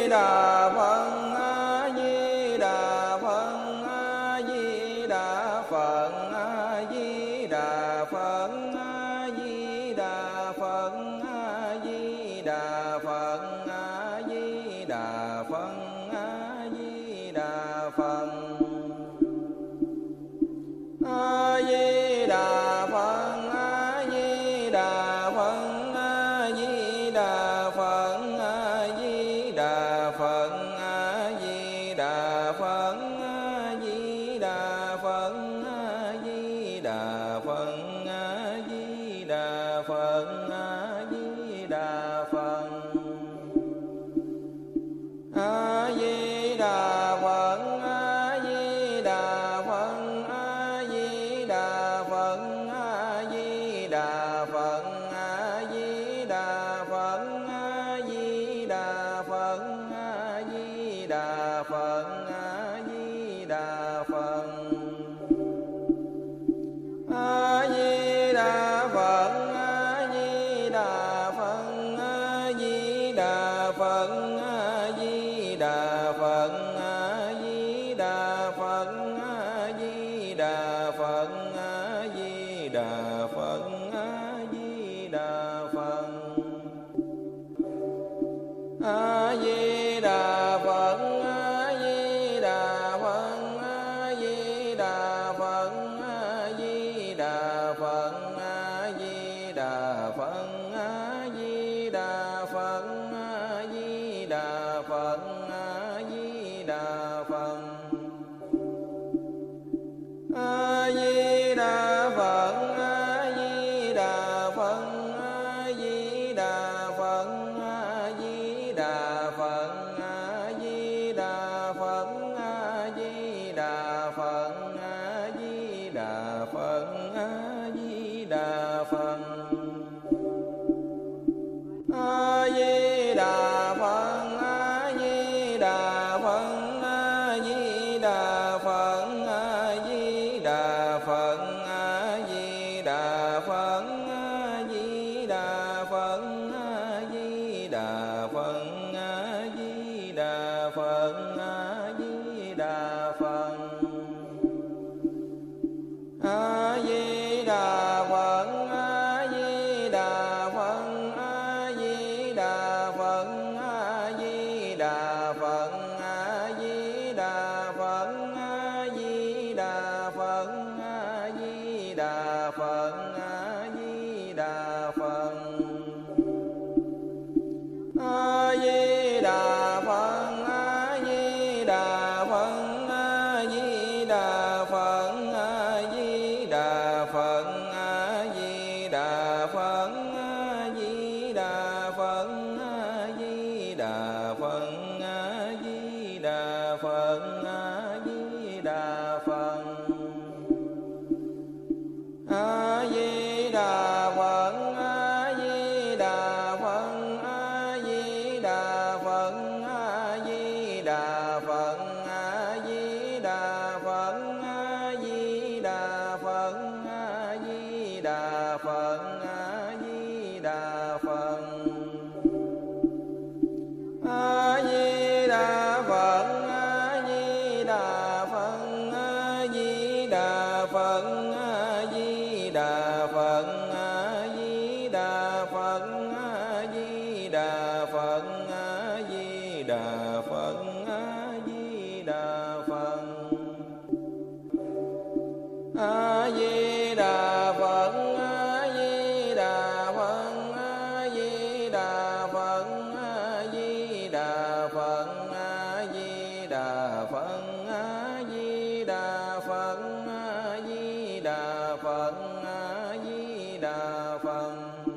Đà Phật, A Di Đà Phật, A Di Đà Phật, A Di Đà Phật, A Di Đà Phật, A Di Đà Phật, A Di Đà Phật, A Di Đà Phật. A Di Đà Phật, A Di Đà Phật, A Di Đà Phật, A Di Đà Phật, A Di Đà Phật, A Di Đà Phật, A Di Đà Phật, A Di Đà Phật, A Di Đà Phật. A Di Đà Phật, A Di Đà Phật, A Di Đà Phật, A Di Đà Phật, A Di Đà Phật, A Di Đà Phật, A Di Đà Phật, A Di Đà Phật. A Di Đà Phật, A Di Đà Phật, A Di Đà Phật, A Di Đà Phật, A Di Đà Phật, A Di Đà Phật, A Di Đà Phật, A Di Đà Phật. A Di Đà Phật, A Di Đà Phật, A Di Đà Phật, A Di Đà Phật, A Di Đà Phật, A Di Đà Phật, A Di Đà Phật, A Di Đà Phật. A Di Đà Phật, A Di Đà Phật, A Di Đà Phật, A Di Đà Phật, A Di Đà Phật, A Di Đà Phật, A Di Đà Phật, A Di Đà Phật. A Di Đà Phật, A Di Đà Phật, A Di Đà Phật, A Di Đà Phật, A Di Đà Phật, A Di Đà Phật, A Di Đà Phật, A Di Đà Phật, A Di Đà Phật. A Di Đà Phật, A Di Đà Phật, A Di Đà Phật, A Di Đà Phật, A Di Đà Phật, A Di Đà Phật, A Di Đà Phật, A Di Đà Phật. A Di Đà Phật, A Di Đà Phật, A Di Đà Phật, A Di Đà Phật, A Di Đà Phật, A Di Đà Phật, A Di Đà Phật, A Di Đà Phật, A Di Đà Phật. A Di Đà Phật, A Di Đà Phật, A Di Đà Phật, A Di Đà Phật, A Di Đà Phật, A Di Đà Phật, A Di Đà Phật, A Di Đà Phật. A Di Đà Phật, A Di Đà Phật, A Di Đà Phật, A Di Đà Phật, A Di Đà Phật, A Di Đà Phật, A Di Đà Phật, A Di Đà Phật. A Di Đà Phật, A Di Đà Phật, A Di Đà Phật, A Di Đà Phật, A Di Đà Phật, A Di Đà Phật, A Di Đà Phật, A Di Đà Phật.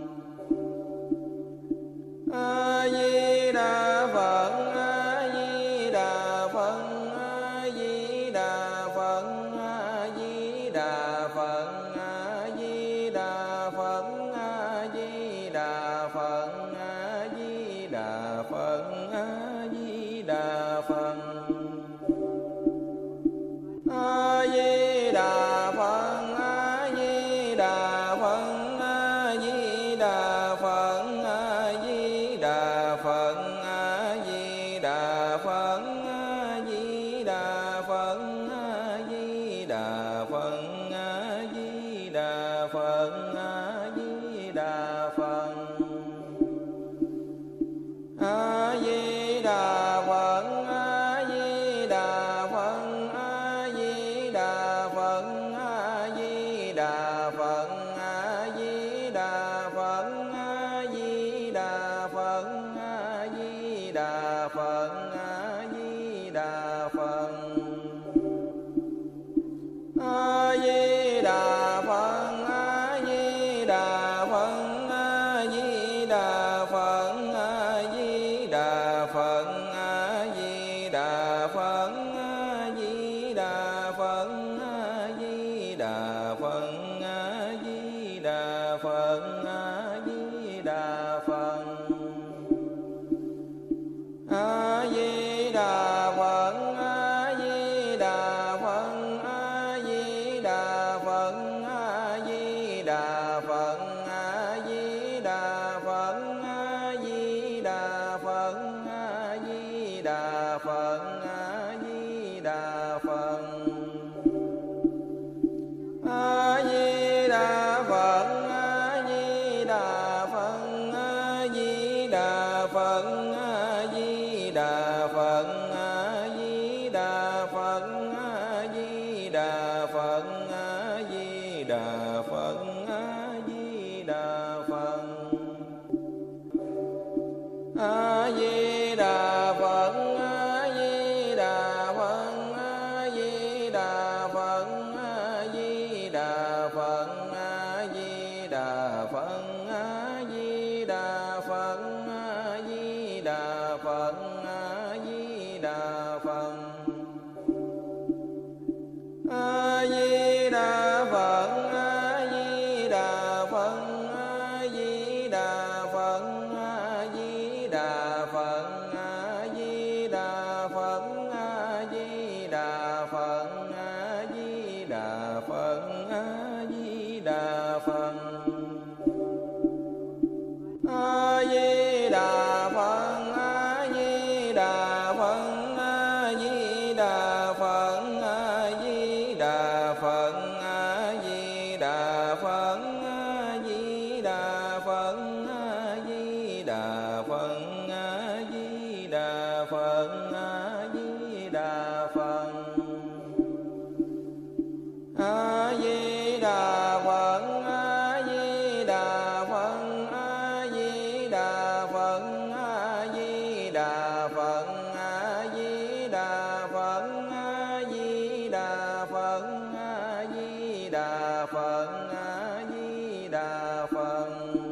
A Di Đà Phật, A Di Đà Phật, A Di Đà Phật, A Di Đà Phật, A Di Đà Phật, A Di Đà Phật, A Di Đà Phật, A Di Đà Phật. A Di Đà Phật, A Di Đà Phật, A Di Đà Phật, A Di Đà Phật, A Di Đà Phật, A Di Đà Phật, A Di Đà Phật, A Di Đà Phật, A Di Đà Phật. A Di Đà Phật, A Di Đà Phật, A Di Đà Phật, A Di Đà Phật, A Di Đà Phật, A Di Đà Phật, A Di Đà Phật, A Di Đà Phật. A Di Đà Phật, A Di Đà Phật, A Di Đà Phật, A Di Đà Phật, A Di Đà Phật, A Di Đà Phật, A Di Đà Phật, A Di Đà Phật, A Di Đà Phật. A Di Đà Phật, A Di Đà Phật, A Di Đà Phật, A Di Đà Phật, A Di Đà Phật, A Di Đà Phật, A Di Đà Phật, A Di Đà Phật. A Di Đà Phật, A Di Đà Phật, A Di Đà Phật, A Di Đà Phật, A Di Đà Phật, A Di Đà Phật, A Di Đà Phật, A Di Đà Phật. A Di Đà Phật, A Di Đà Phật, A Di Đà Phật, A Di Đà Phật, A Di Đà Phật, A Di Đà Phật, A Di Đà Phật, A Di Đà Phật. A Di Đà Phật, A Di Đà Phật, A Di Đà Phật, A Di Đà Phật, A Di Đà Phật, A Di Đà Phật, A Di Đà Phật, A Di Đà Phật. A Di Đà Phật, A Di Đà Phật, A Di Đà Phật, A Di Đà Phật, A Di Đà Phật, A Di Đà Phật, A Di Đà Phật, A Di Đà Phật, A Di Đà Phật. A Di Đà Phật, A Di Đà Phật, A Di Đà Phật, A Di Đà Phật, A Di Đà Phật, A Di Đà Phật, A Di Đà Phật, A Di Đà Phật.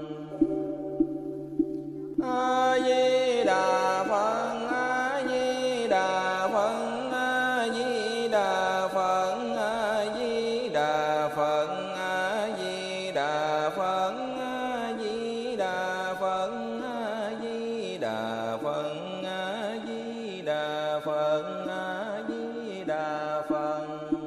A Di Đà Phật, A Di Đà Phật, A Di Đà Phật, A Di Đà Phật, A Di Đà Phật, A Di Đà Phật, A Di Đà Phật, A Di Đà Phật, A Di Đà Phật.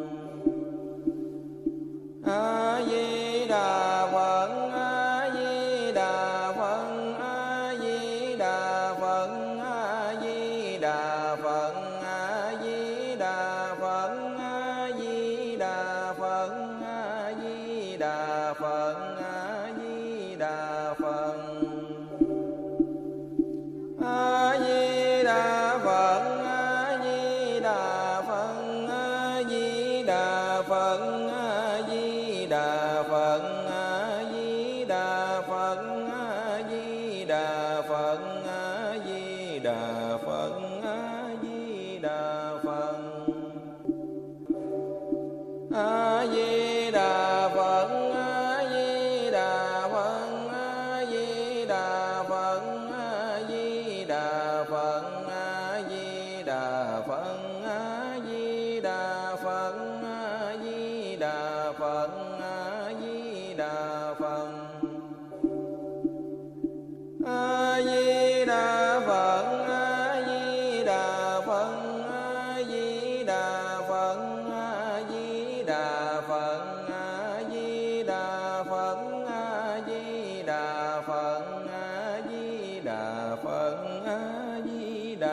A Di Đà Phật, A Di Đà Phật, A Di Đà Phật, A Di Đà Phật, A Di Đà Phật, A Di Đà Phật, A Di Đà Phật, A Di Đà Phật. A Di Đà Phật, A Di Đà Phật, A Di Đà Phật, A Di Đà Phật, A Di Đà Phật, A Di Đà Phật, A Di Đà Phật, A Di Đà Phật. A Di Đà Phật, A Di Đà Phật, A Di Đà Phật, A Di Đà Phật, A Di Đà Phật, A Di Đà Phật, A Di Đà Phật, A Di Đà Phật. A Di Đà Phật, A Di Đà Phật, A Di Đà Phật, A Di Đà Phật, A Di Đà Phật, A Di Đà Phật, A Di Đà Phật, A Di Đà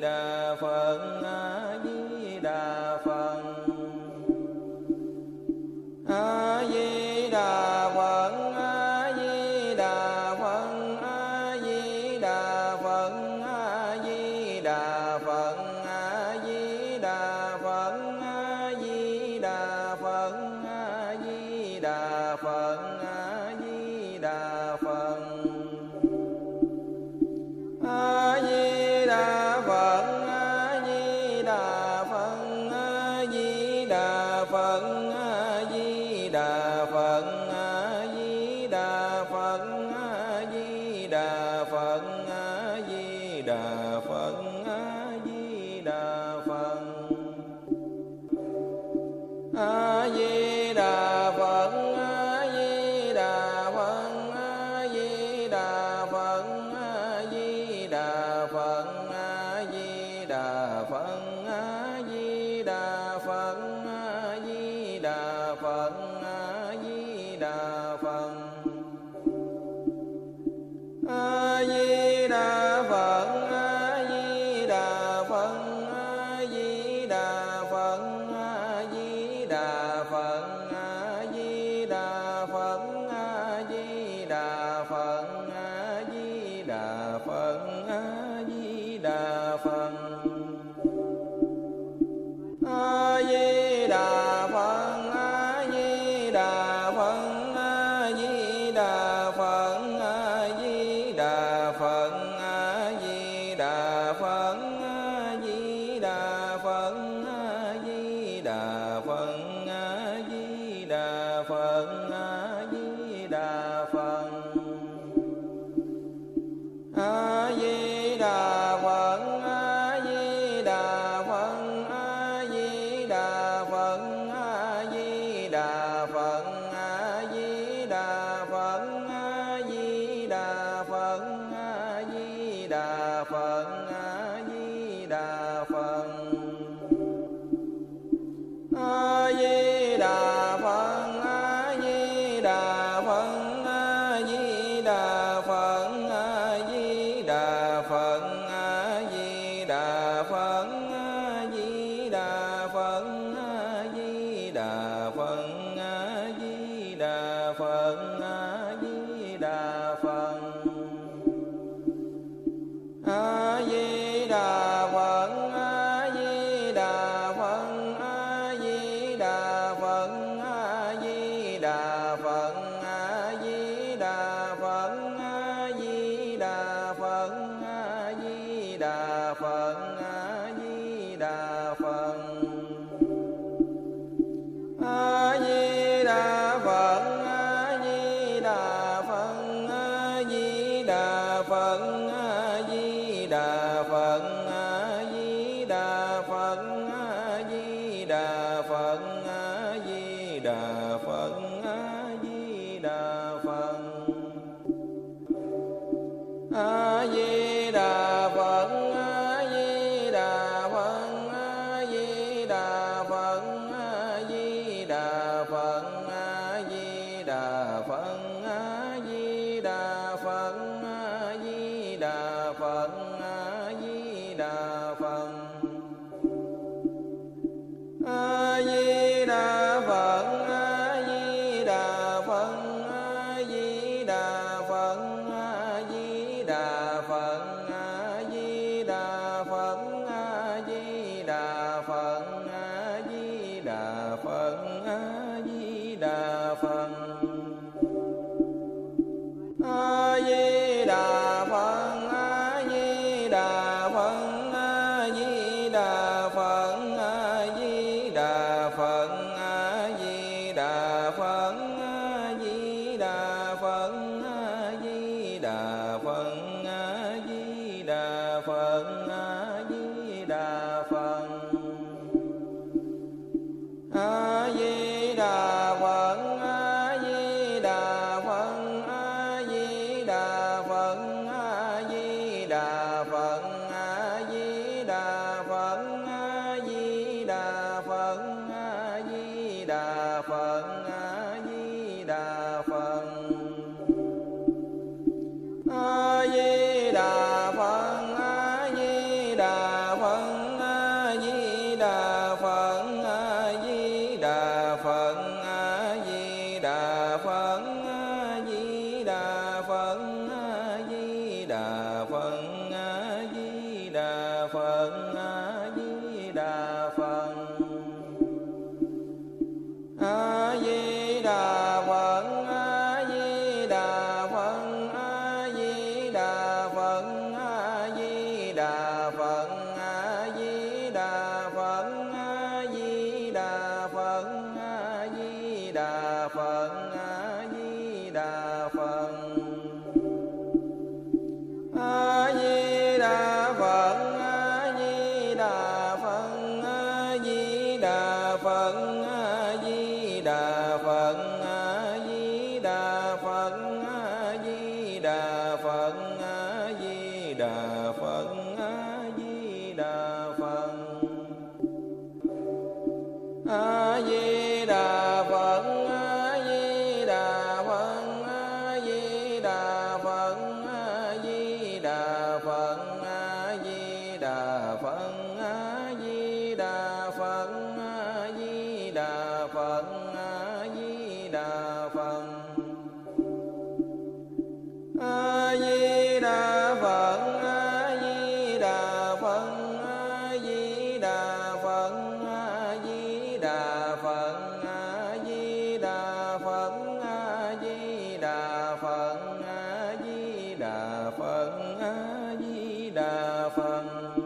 Đà Phật, A Di Đà Phật. A Di Đà Phật, A Di Đà Phật, A Di Đà Phật, A Di Đà Phật, A Di Đà Phật, A Di Đà Phật, A Di Đà Phật, A Di Đà Phật. A Di Đà Phật, A Di Đà Phật, A Di Đà Phật, A Di Đà Phật, A Di Đà Phật, A Di Đà Phật, A Di Đà Phật, A Di Đà Phật. A Di Đà Phật, A Di Đà Phật, A Di Đà Phật, A Di Đà Phật, A Di Đà Phật, A Di Đà Phật, A Di Đà Phật, A Di Đà Phật. A Di Đà Phật, A Di Đà Phật, A Di Đà Phật, A Di Đà Phật, A Di Đà Phật, A Di Đà Phật, A Di Đà Phật, A Di Đà Phật. A Di Đà Phật, A Di Đà Phật, A Di Đà Phật, A Di Đà Phật, A Di Đà Phật, A Di Đà Phật, A Di Đà Phật, A Di Đà Phật, A Di Đà Phật. A Di Đà Phật, A Di Đà Phật, A Di Đà Phật, A Di Đà Phật, A Di Đà Phật, A Di Đà Phật, A Di Đà Phật, A Di Đà Phật. A Di Đà Phật, A Di Đà Phật, A Di Đà Phật, A Di Đà Phật, A Di Đà Phật, A Di Đà Phật, A Di Đà Phật, A Di Đà Phật, A Di Đà Phật. A Di Đà Phật, A Di Đà Phật, A Di Đà Phật, A Di Đà Phật, A Di Đà Phật, A Di Đà Phật, A Di Đà Phật, A Di Đà Phật. A Di Đà Phật, A Di Đà Phật, A Di Đà Phật, A Di Đà Phật, A Di Đà Phật, A Di Đà Phật, A Di Đà Phật, A Di Đà Phật. A Di Đà Phật, A Di Đà Phật, A Di Đà Phật, A Di Đà Phật, A Di Đà Phật, A Di Đà Phật, A Di Đà Phật, A Di Đà Phật. A Di Đà Phật, A Di Đà Phật, A Di Đà Phật, A Di Đà Phật, A Di Đà Phật, A Di Đà Phật, A Di Đà Phật, A Di Đà Phật. A Di Đà Phật, A Di Đà Phật, A Di Đà Phật, A Di Đà Phật, A Di Đà Phật, A Di Đà Phật, A Di Đà Phật, A Di Đà Phật, A Di Đà Phật. A Di Đà Phật, A Di Đà Phật, A Di Đà Phật, A Di Đà Phật, A Di Đà Phật, A Di Đà Phật, A Di Đà Phật, A Di Đà Phật. A Di Đà Phật, A Di Đà Phật, A Di Đà Phật, A Di Đà Phật, A Di Đà Phật, A Di Đà Phật, A Di Đà Phật, A Di Đà Phật, A Di Đà Phật. A Di Đà Phật, A Di Đà Phật, A Di Đà Phật, A Di Đà Phật, A Di Đà Phật, A Di Đà Phật, A Di Đà Phật, A Di Đà Phật. A Di Đà Phật, A Di Đà Phật, A Di Đà Phật, A Di Đà Phật, A Di Đà Phật, A Di Đà Phật, A Di Đà Phật, A Di Đà Phật. A Di Đà Phật, A Di Đà Phật, A Di Đà Phật, A Di Đà Phật, A Di Đà Phật, A Di Đà Phật, A Di Đà Phật, A Di Đà Phật. A Di Đà Phật, A Di Đà Phật, A Di Đà Phật, A Di Đà Phật, A Di Đà Phật, A Di Đà Phật, A Di Đà Phật, A Di Đà Phật.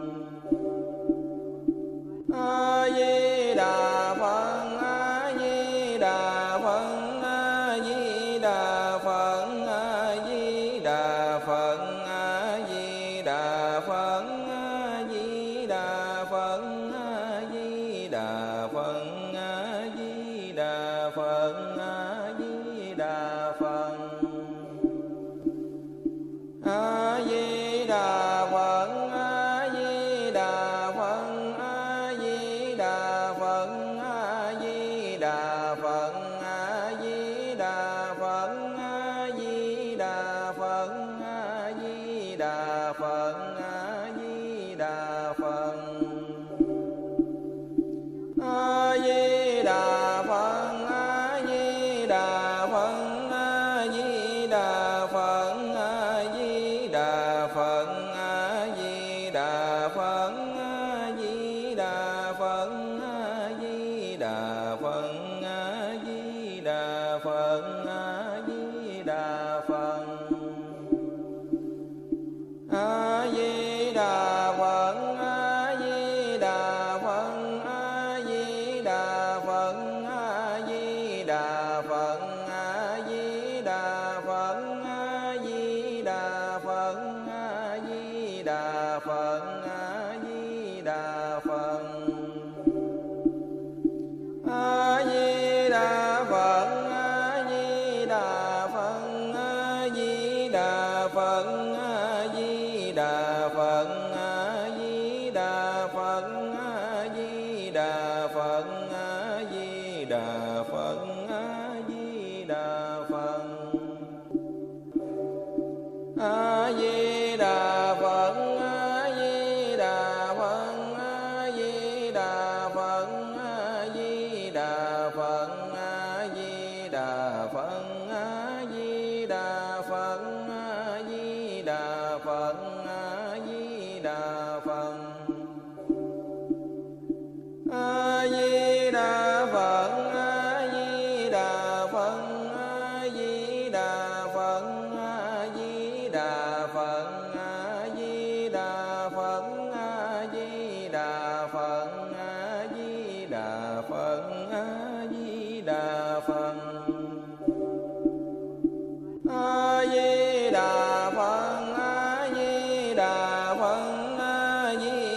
A Di Đà Phật, A Di Đà Phật, A Di Đà Phật, A Di Đà Phật, A Di Đà Phật, A Di Đà Phật, A Di Đà Phật, A Di Đà Phật, A Di Đà Phật. A Di Đà Phật, A Di Đà Phật, A Di Đà Phật, A Di Đà Phật, A Di Đà Phật, A Di Đà Phật, A Di Đà Phật, A Di Đà Phật. A Di Đà Phật, A Di Đà Phật, A Di Đà Phật, A Di Đà Phật, A Di Đà Phật, A Di Đà Phật, A Di Đà Phật, A Di Đà Phật, A Di Đà Phật. A Di Đà Phật, A Di Đà Phật, A Di Đà Phật, A Di Đà Phật, A Di Đà Phật, A Di Đà Phật, A Di Đà Phật, A Di Đà Phật. A Di Đà Phật, A Di Đà Phật, A Di Đà Phật, A Di Đà Phật, A Di Đà Phật, A Di Đà Phật, A Di Đà Phật, A Di Đà Phật. A Di Đà Phật, A Di Đà Phật, A Di Đà Phật, A Di Đà Phật, A Di Đà Phật, A Di Đà Phật, A Di Đà Phật, A Di Đà Phật. A Di Đà Phật, A Di Đà Phật, A Di Đà Phật, A Di Đà Phật, A Di Đà Phật, A Di Đà Phật, A Di Đà Phật, A Di Đà Phật. A Di Đà Phật, A Di Đà Phật, A Di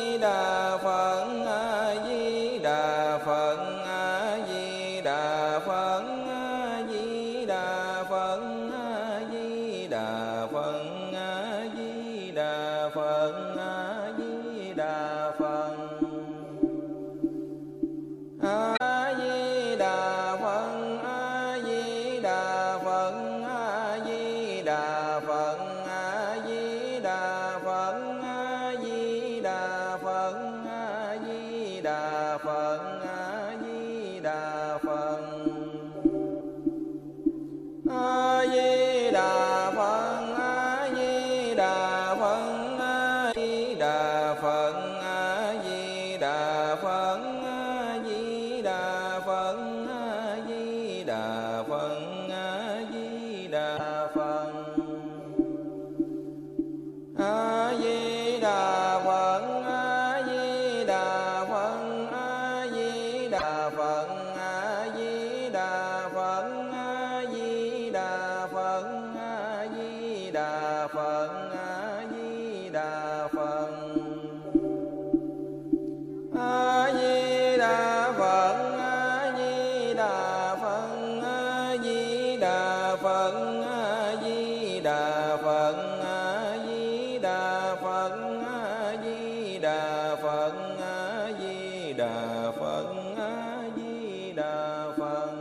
Đà Phật, A Di Đà Phật, A Di Đà Phật.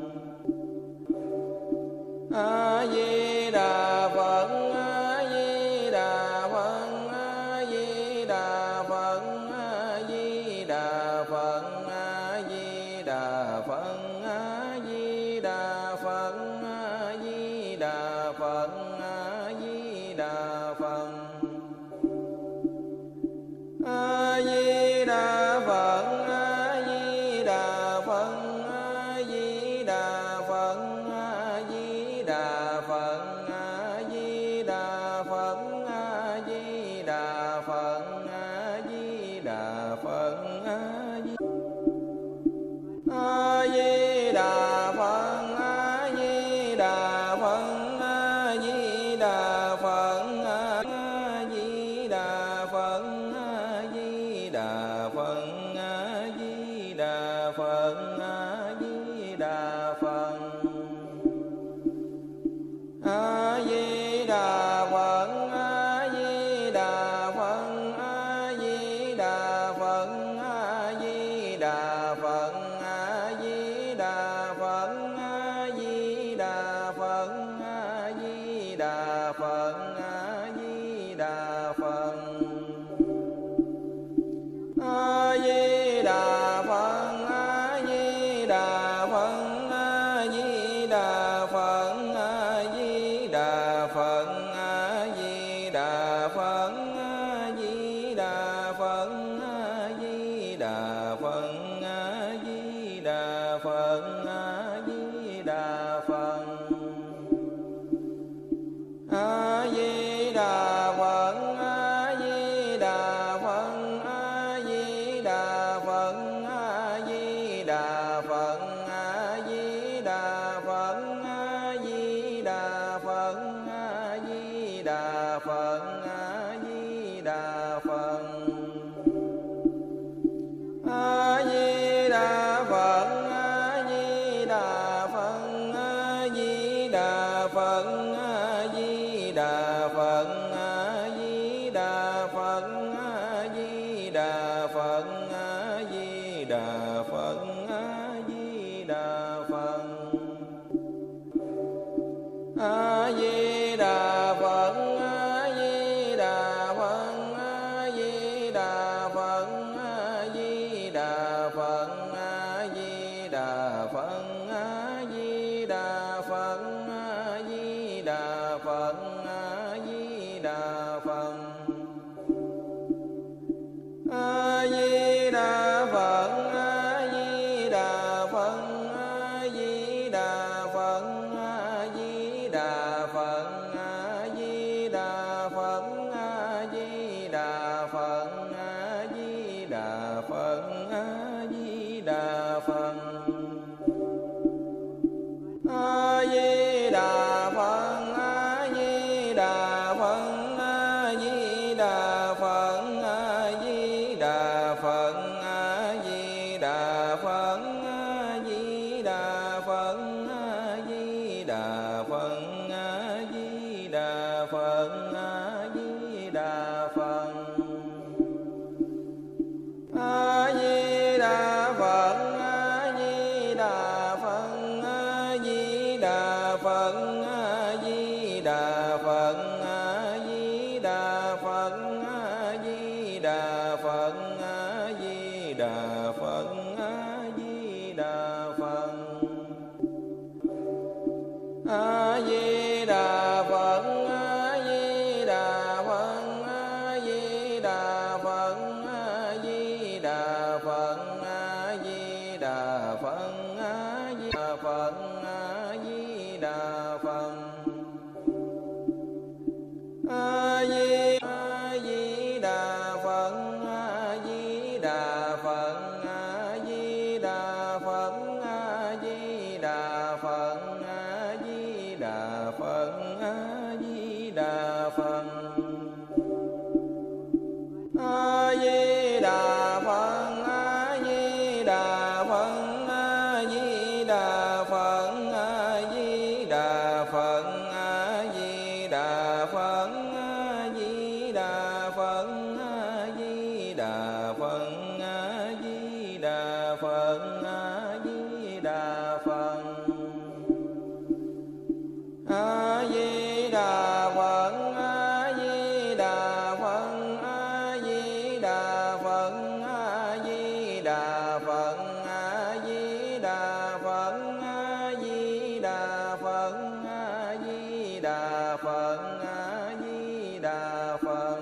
A Di Đà Phật, A Di Đà Phật, A Di Đà Phật, A Di Đà Phật, A Di Đà Phật, A Di Đà Phật, A Di Đà Phật, A Di Đà Phật. A Di Đà Phật, A Di Đà Phật, A Di Đà Phật, A Di Đà Phật, A Di Đà Phật, A Di Đà Phật, A Di Đà Phật, A Di A Di Đà Phật, A Di Đà Phật, A Di Đà Phật, A Di Đà Phật, A Di Đà Phật, A Di Đà Phật, A Di Đà Phật. A Di Đà Phật, A Di Đà Phật, A Di Đà Phật, A Di Đà Phật, A Di Đà Phật, A Di Đà Phật, A Di Đà Phật, A Di Đà Phật. A Di Đà Phật, A Di Đà Phật, A Di Đà Phật, A Di Đà Phật, A Di Đà Phật, A Di Đà Phật, A Di Đà Phật, A Di Đà Phật, A Di Đà Phật. A Di Đà Phật, A Di Đà Phật, A Di Đà Phật, A Di Đà Phật, A Di Đà Phật, A Di Đà Phật, A Di Đà Phật, A Di Đà Phật. A Di Đà Phật, A Di Đà Phật, A Di Đà Phật, A Di Đà Phật, A Di Đà Phật, A Di Đà Phật, A Di Đà Phật, A Di Đà Phật. A Di Đà Phật, A Di Đà Phật, A Di Đà Phật, A Di Đà Phật, A Di Đà Phật, A Di Đà Phật, A Di Đà Phật, A Di Đà Phật. A Di Đà Phật, A Di Đà Phật, A Di Đà Phật, A Di Đà Phật, A Di Đà Phật, A Di Đà Phật, A Di Đà Phật, A Di Đà Phật. A Di Đà Phật, A Di Đà Phật, A Di Đà Phật, A Di Đà Phật, A Di Đà Phật, A Di Đà Phật, A Di Đà Phật, A Di Đà Phật, A Di Đà Phật. A Di Đà Phật, A Di Đà Phật, A Di Đà Phật, A Di Đà Phật, A Di Đà Phật, A Di Đà Phật, A Di Đà Phật, A Di Đà Phật. A Di Đà Phật, A Di Đà Phật, A Di Đà Phật, A Di Đà Phật, A Di Đà Phật, A Di Đà Phật, A Di Đà Phật. A Di Đà Phật, A Di Đà Phật, A Di Đà Phật, A Di Đà Phật, A Di Đà Phật, A Di Đà Phật. A Di Đà Phật, Đà Phật, A Di Đà Phật, A Di Đà Phật. A Di Đà Phật, A Di Đà Phật, A Di Đà Phật, A Di Đà Phật, A Di Đà Phật, A Di Đà Phật, A Di Đà Phật, A Di Đà Phật.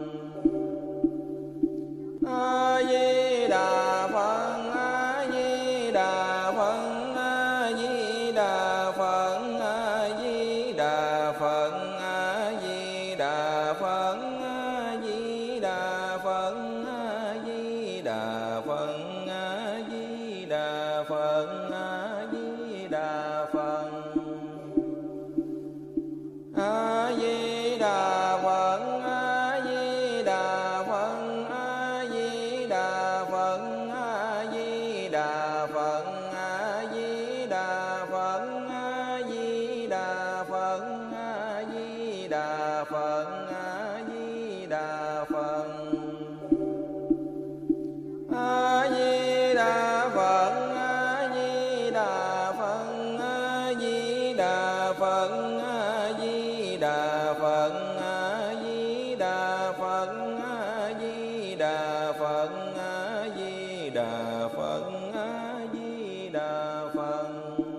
A Di Đà Phật, A Di Đà Phật, A Di Đà Phật, A Di Đà Phật, A Di Đà Phật, A Di Đà Phật, A Di Đà Phật, A Di Đà Phật, A Di Đà Phật. A Di Đà Phật, A Di Đà Phật, A Di Đà Phật, A Di Đà Phật, A Di Đà Phật, A Di Đà Phật, A Di Đà Phật, A Di Đà Phật. A Di Đà Phật, A Di Đà Phật, A Di Đà Phật, A Di Đà Phật, A Di Đà Phật, A Di Đà Phật, A Di Đà Phật, A Di Đà Phật.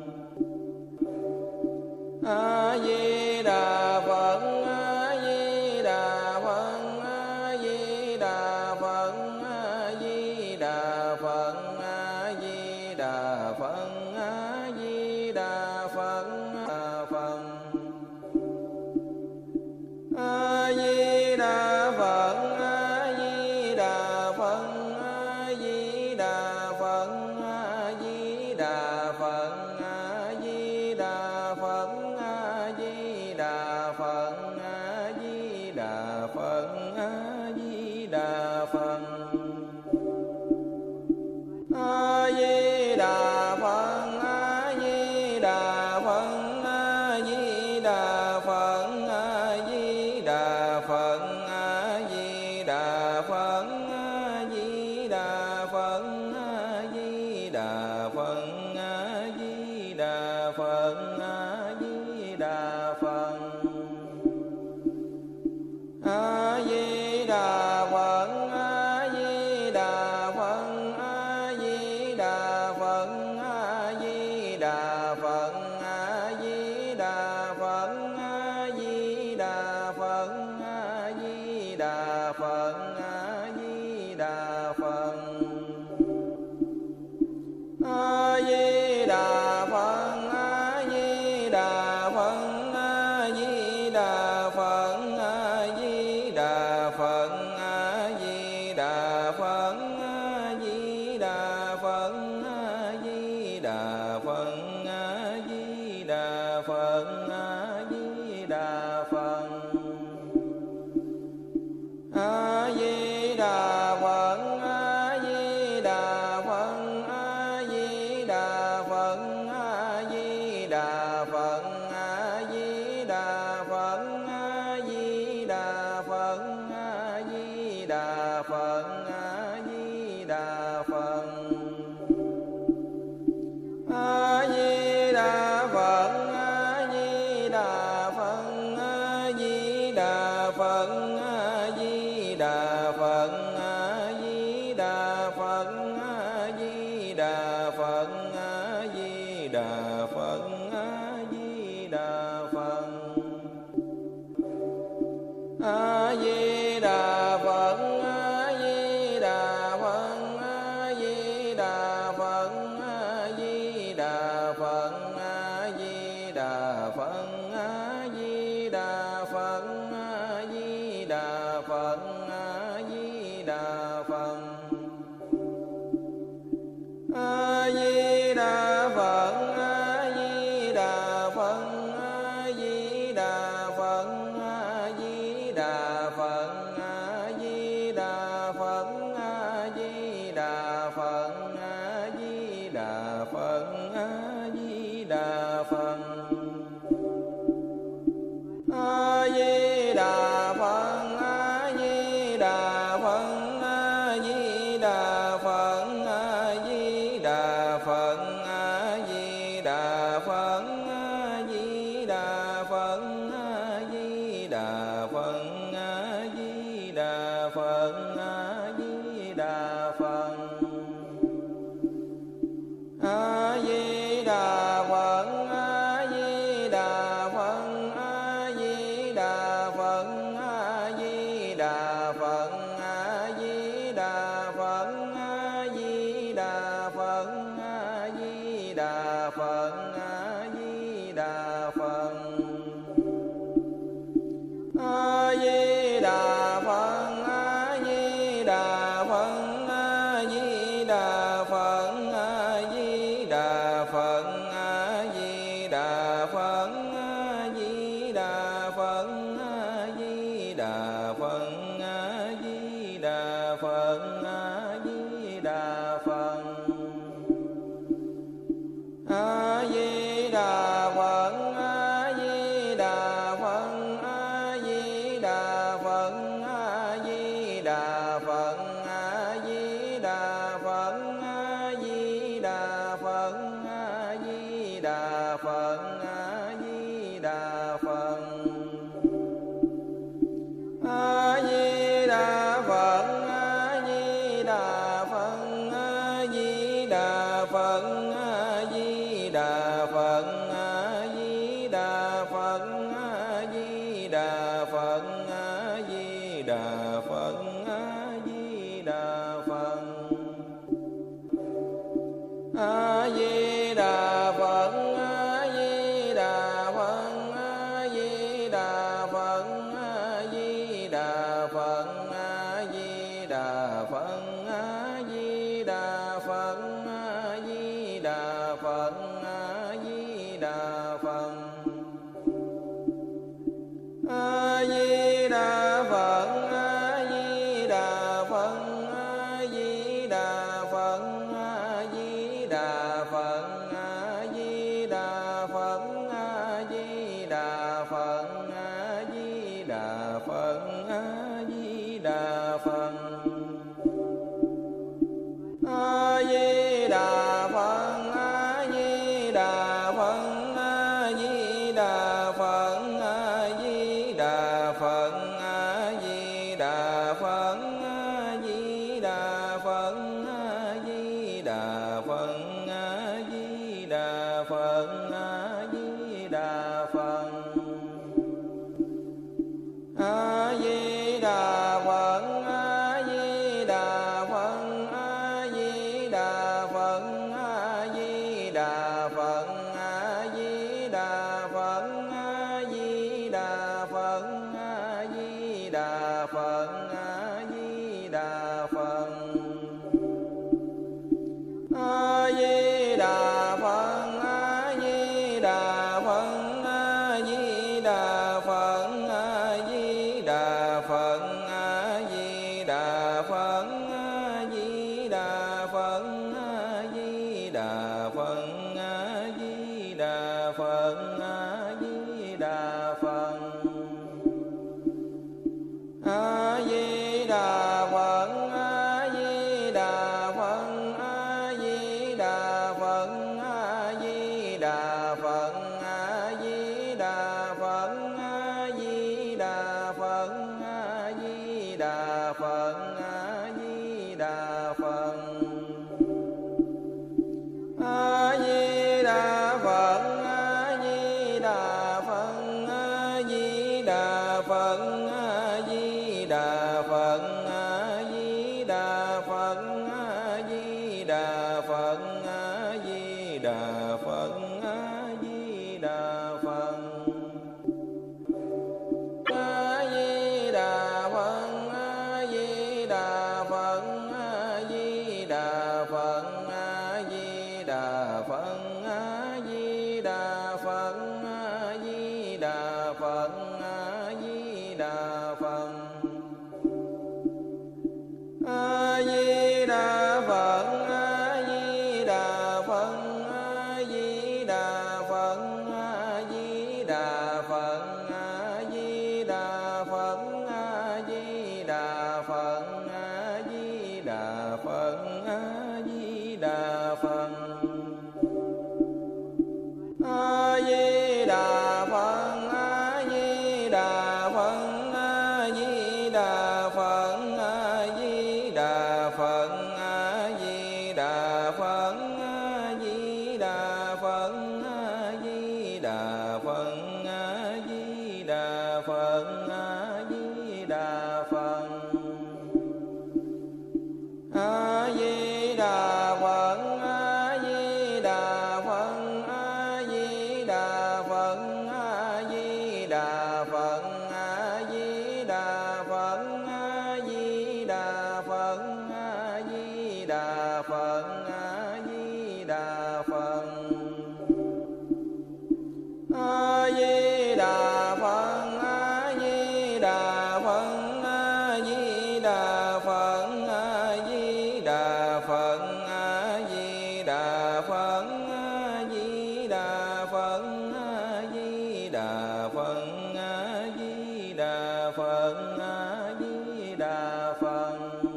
A Di Đà Phật, A Di Đà Phật, A Di Đà Phật, A Di Đà Phật, A Di Đà Phật, A Di Đà Phật, A Phật. A Di Đà Phật, A Di Đà Phật, A Di Đà Phật, A Di Đà Phật, A Di Đà Phật, A Di Đà Phật, A Di Đà Phật, A Di Đà Phật. A Di Đà Phật, A Di Đà Phật, A Di Đà Phật, A Di Đà Phật, A Di Đà Phật, A Di Đà Phật, A Di Đà Phật, A Di Đà Phật, A Di Đà Phật. A Di Đà Phật, A Di Đà Phật, A Di Đà Phật, A Di Đà Phật, A Di Đà Phật, A Di Đà Phật, A Di Đà Phật, A Di Đà Phật. A Di Đà Phật, A Di Đà Phật, A Di Đà Phật, A Di Đà Phật, A Di Đà Phật, A Di Đà Phật, A Di Đà Phật, A Di Đà Phật, A Di Đà Phật. A Di Đà Phật, A Di Đà Phật, A Di Đà Phật, A Di Đà Phật, A Di Đà Phật, A Di Đà Phật, A Di Đà Phật, A Di Đà Phật. A Di Đà Phật, A Di Đà Phật, A Di Đà Phật, A Di Đà Phật, A Di Đà Phật, A Di Đà Phật, A Di Đà Phật, A Di Đà Phật. A Di Đà Phật, A Di Đà Phật, A Di Đà Phật, A Di Đà Phật, A Di Đà Phật, A Di Đà Phật, A Di Đà Phật, A Di Đà Phật. Đà Phật, A Di Đà Phật, A Di Đà Phật, A Di Đà Phật, A Di Đà Phật, A Di Đà Phật, A Di Đà Phật. A Di Đà Phật, A Di Đà Phật, A Di Đà Phật, A Di Đà Phật, A Di Đà Phật, A Di Đà Phật, A Di Đà Phật, A Di Đà Phật. A Di Đà Phật, A Di Đà Phật, A Di Đà Phật, A Di Đà Phật, A Di Đà Phật, A Di Đà Phật, A Di Đà Phật, A Di Đà Phật, A Di Đà Phật. A Di Đà Phật, A Di Đà Phật, A Di Đà Phật, A Di Đà Phật, A Di Đà Phật, A Di Đà Phật, A Di Đà Phật, A Di Đà Phật. A Di Đà Phật, A Di Đà Phật, A Di Đà Phật, A Di Đà Phật, A Di Đà Phật, A Di Đà Phật, A Di Đà Phật, A Di Đà Phật. A Di Đà Phật, A Di Đà Phật, A Di Đà Phật, A Di Đà Phật, A Di Đà Phật, A Di Đà Phật, A Di Đà Phật, A Di Đà Phật. A Di Đà Phật, A Di Đà Phật, A Di Đà Phật, A Di Đà Phật, A Di Đà Phật, A Di Đà Phật, A Di Đà Phật, A Di Đà Phật. A Di Đà Phật, A Di Đà Phật, A Di Đà Phật, A Di Đà Phật, A Di Đà Phật, A Di Đà Phật, A Di Đà Phật, A Di Đà Phật, A Di Đà Phật. A Di Đà Phật, A Di Đà Phật, A Di Đà Phật, A Di Đà Phật, A Di Đà Phật, A Di Đà Phật, A Di Đà Phật, A Di Đà Phật. A Di Đà Phật, A Di Đà Phật, A Di Đà Phật, A Di Đà Phật, A Di Đà Phật, A Di Đà Phật, A Di Đà Phật, A Di Đà Phật, A Di Đà Phật. A Di Đà Phật, A Di Đà Phật, A Di Đà Phật, A Di Đà Phật, A Di Đà Phật, A Di Đà Phật, A Di Đà Phật, A Di Đà Phật. A Di Đà Phật, A Di Đà Phật, A Di Đà Phật, A Di Đà Phật, A Di Đà Phật, A Di Đà Phật, A Di Đà Phật, A Di Đà Phật. A Di Đà Phật, A Di Đà Phật, A Di Đà Phật, A Di Đà Phật, A Di Đà Phật, A Di Đà Phật, A Di Đà Phật. A Di Đà Phật, A Di Đà Phật, A Di Đà Phật, A Di Đà Phật, A Di Đà Phật, A Di Đà Phật, A Di Đà Đà Phật, A Di Đà Phật. A Di Đà Phật, A Di Đà Phật, A Di Đà Phật, A Di Đà Phật, A Di Đà Phật, A Di Đà Phật, A Di Đà Phật, A Di Đà Phật, A Di Đà Phật. A Di Đà Phật, A Di Đà Phật, A Di Đà Phật, A Di Đà Phật, A Di Đà Phật, A Di Đà Phật, A Di Đà Phật, A Di Đà Phật. A Di Đà Phật, A Di Đà Phật, A Di Đà Phật, A Di Đà Phật, A Di Đà Phật, A Di Đà Phật, A Di Đà Phật, A Di Đà Phật, A Di Đà Phật.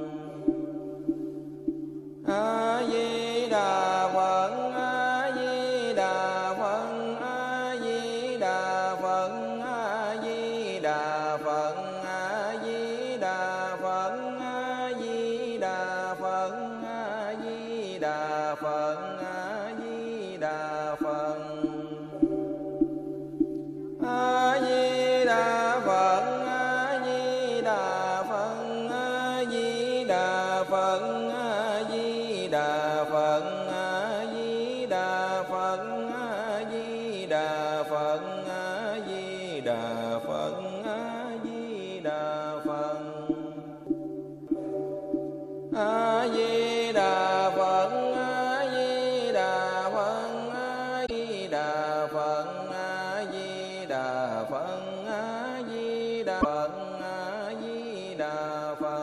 A Di Đà Phật, A Di Đà Phật, A Di Đà Phật, A Di Đà Phật, A Di Đà Phật, A Di Đà Phật, A Di Đà Phật, A Di Đà Phật. A Di Đà Phật, A Di Đà Phật, A Di Đà Phật, A Di Đà Phật, A Di Đà Phật, A Di Đà Phật, A Di Đà Phật, A Di Đà Phật. A Di Đà Phật, A Di Đà Phật, A Di Đà Phật, A Di Đà Phật, A Di Đà Phật, A Di Đà Phật.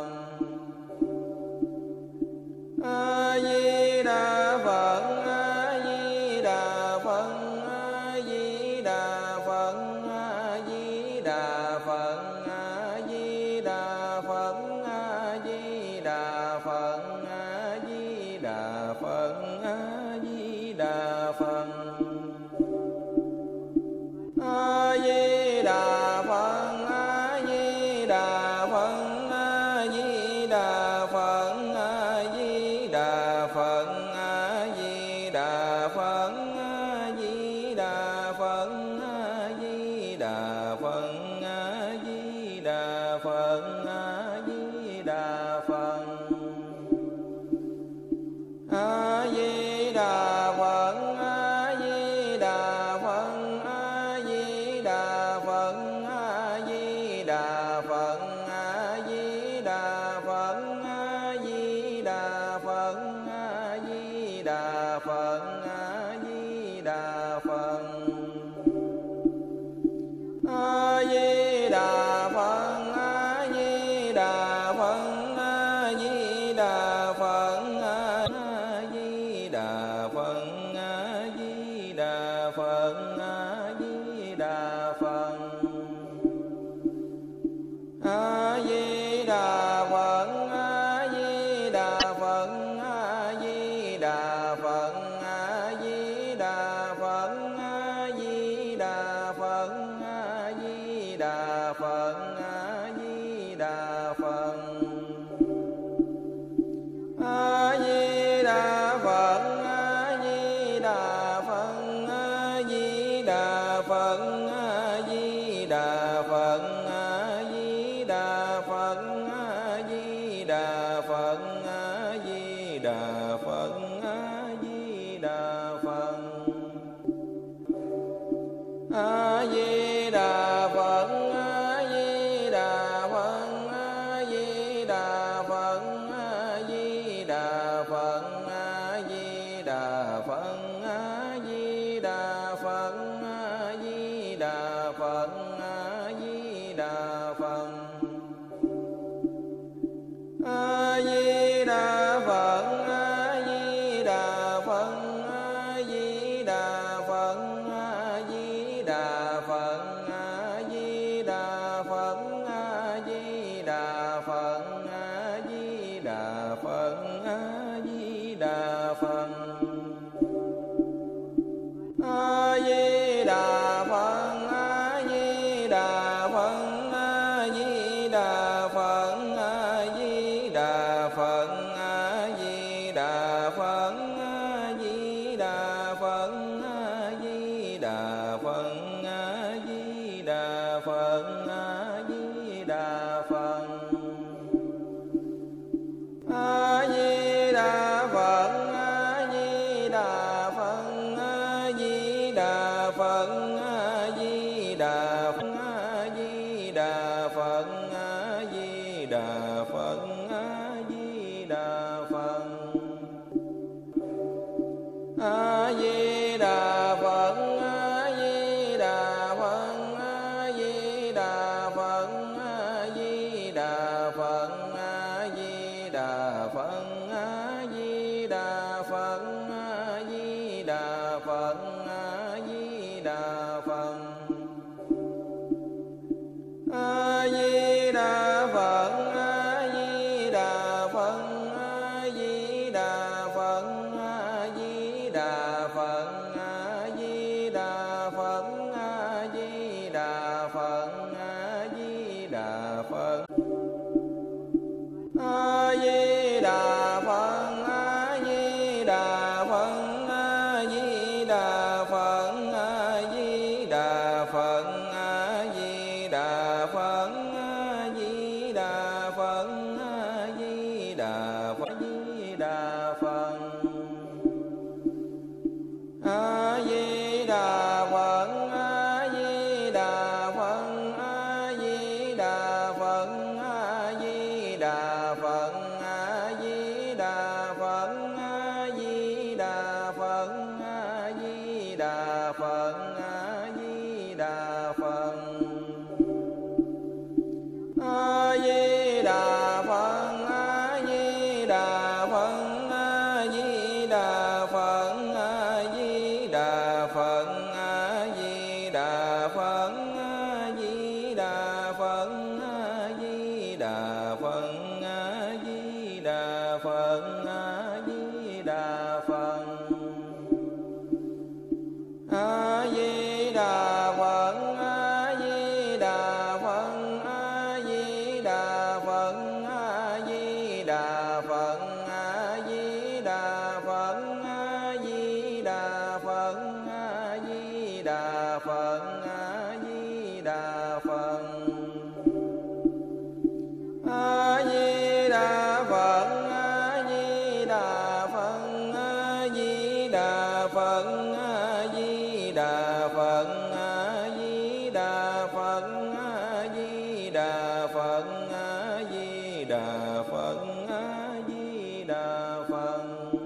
A Di Đà Phật, A Di Đà Phật, A Di Đà Phật, A Di Đà Phật, A Di Đà Phật, A Di Đà Phật, A Di Đà Phật, A Di Đà Phật. A Di Đà Phật, A Di Đà Phật, A Di Đà Phật, A Di Đà Phật, A Di Đà Phật, A Di Đà Phật, A Di Đà Phật, A Di Đà Phật, A Di Đà Phật. A Di Đà Phật, A Di Đà Phật, A Di Đà Phật, A Di Đà Phật, A Di Đà Phật, A Di Đà Phật, A Di Đà Phật, A Di Đà Phật. A Di Đà Phật, A Di Đà Phật, A Di Đà Phật, A Di Đà Phật, A Di Đà Phật, A Di Đà Phật. A Di Đà Phật, A Di Đà Phật, A Di Đà Phật, A Di Đà Phật, A Di Đà Phật, A Di Đà Phật, A Di Đà Phật. A Di Đà Phật, A Di Đà Phật, A Di Đà Phật, A Di Đà Phật, A Di Đà Phật, A Di Đà Phật, A Di Đà Phật, A Di Đà Phật. A Di Đà Phật, A Di Đà Phật, A Di Đà Phật, A Di Đà Phật, A Di Đà Phật, A Di Đà Phật, A Di Đà Phật, A Di Đà Phật. A Di Đà Phật, A Di Đà Phật, A Di Đà Phật, A Di Đà Phật, A Di Đà Phật, A Di Đà Phật, A Di Đà Phật, Đà Phật, A Di Đà Phật, A Di Đà Phật, A Di Đà Phật, A Di Đà Phật. A Di Đà Phật, A Di Đà Phật, A Di Đà Phật, A Di Đà Phật, A Di Đà Phật, A Di Đà Phật, A Di Đà Phật. A Di Đà Phật, A Di Đà Phật, A Di Đà Phật, A Di Đà Phật, A Di Đà Phật, A Di Đà Phật, A Di Đà Phật, A Di Đà Phật. A Di Đà Phật, A Di Đà Phật, A Di Đà Phật, A Di Đà Phật, A Di Đà Phật, A Di Đà Phật, A Di Đà Phật. A Di Đà Phật, A Di Đà Phật, A Di Đà Phật, A Di Đà Phật, A Di Đà Phật, A Di Đà Phật, A Di Đà Phật, Di Đà Phật. A Di Đà Phật, A Di Đà Phật, A Di Đà Phật, A Di Đà Phật, A Di Đà Phật, A Di Đà Phật, A Di Đà Phật, A Di Đà Phật. A Di Đà Phật, A Di Đà Phật, A Di Đà Phật, A Di Đà Phật, A Di Đà Phật, A Di Đà Phật, A Di Đà Phật, A Di Đà Phật, A Di Đà Phật. A Di Đà Phật, A Di Đà Phật, A Di Đà Phật, A Di Đà Phật, A Di Đà Phật, A Di Đà Phật, A Di Đà Phật, A Di Đà Phật. A Di Đà Phật, A Di Đà Phật, A Di Đà Phật, A Di Đà Phật, A Di Đà Phật, A Di Đà Phật, A Di Đà Phật, A Di Đà Phật.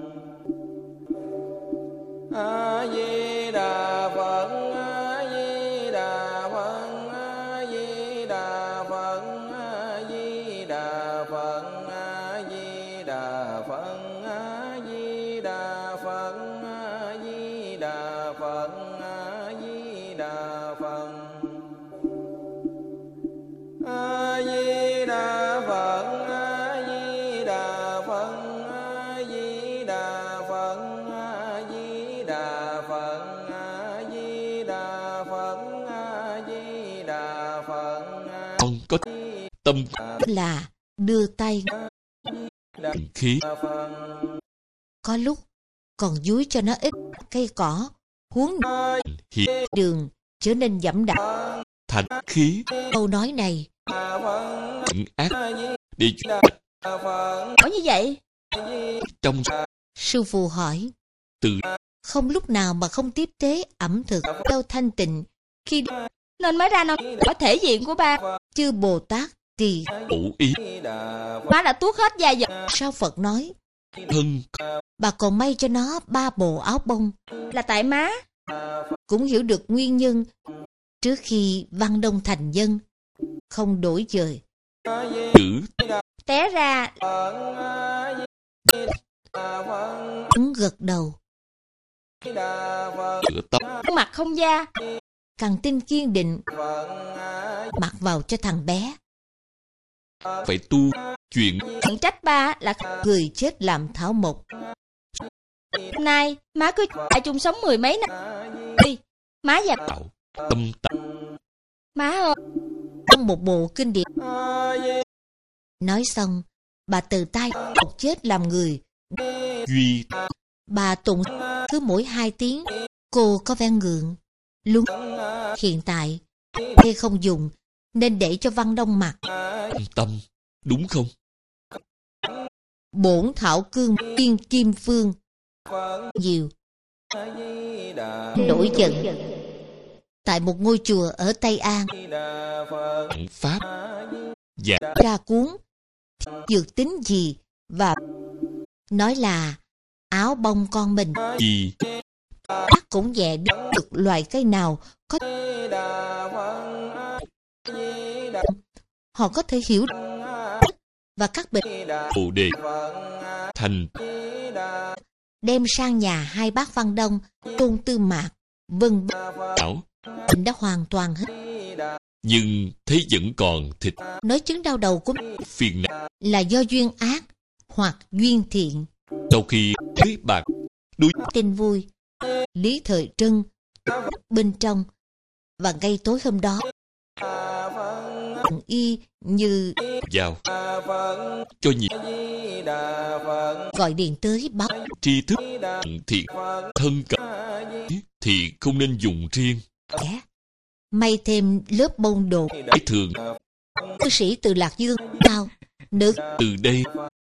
A Di Đà Phật, A Di Đà Phật, A Di Đà Phật, A Di Đà Phật, A Di Đà Phật, A Di Đà Phật, A Di Đà Phật, A Di Đà Phật. A Di Đà Phật, A Di Đà Phật, A Di Đà Phật, A Di Đà Phật, A Di Đà Phật, A Di Đà Phật. Con có tâm là đưa tay khí, có lúc còn dúi cho nó ít cây cỏ, huống hiện đường trở nên dẫm đạp. thành khí. Câu nói này Tận ác để có như vậy. trong Sư phụ hỏi, từ không lúc nào mà không tiếp tế ẩm thực đâu thanh tịnh khi nên mới ra nó có thể diện của ba. Chư Bồ Tát tỳ hữu ý má đã tuốt hết da dật. Sao Phật nói thân bà còn may cho nó 3 bộ áo bông là tại má cũng hiểu được nguyên nhân. Trước khi Văn Đông thành dân không đổi dời, chữ té ra ứng gật đầu, chữa tóc mặt không da, càng tin kiên định mặc vào cho thằng bé. phải tu chuyện Chẳng trách ba là người chết làm thảo mộc. Hôm nay má cứ tại chung sống 10 mấy năm đi, má và tạo tâm tạo. má ơi, trong một bộ kinh điển. Nói xong, bà từ tay một chết làm người duy. Bà tụng cứ mỗi 2 tiếng. Cô có vẻ ngượng. Lúc hiện tại Thê không dùng, nên để cho Văn Đông mặc. Tâm, đúng không? Bổn thảo cương tiên kim phương nhiều nổi giận tại một ngôi chùa ở Tây An, Pháp và ra cuốn dược tính gì và nói là áo bông con mình gì bác cũng nhẹ được loại cây nào có họ có thể hiểu và các bệnh Bồ Đề thành đem sang nhà hai bác Văn Đông, Tôn Tư Mạc, vân ảo, bệnh đã hoàn toàn hết. nhưng thế vẫn còn thịt. Nói chứng đau đầu của Phiền não là do duyên ác hoặc duyên thiện. sau khi lấy bạc đối Tin vui Lý Thời Trân bên trong, và ngay tối hôm đó y như vào cho nhịp gọi điện tới báo tri thức thiện thân cận thì không nên dùng riêng. kẻ may thêm lớp bông đồ. Cái thường Cư sĩ từ Lạc Dương cao nữ từ đây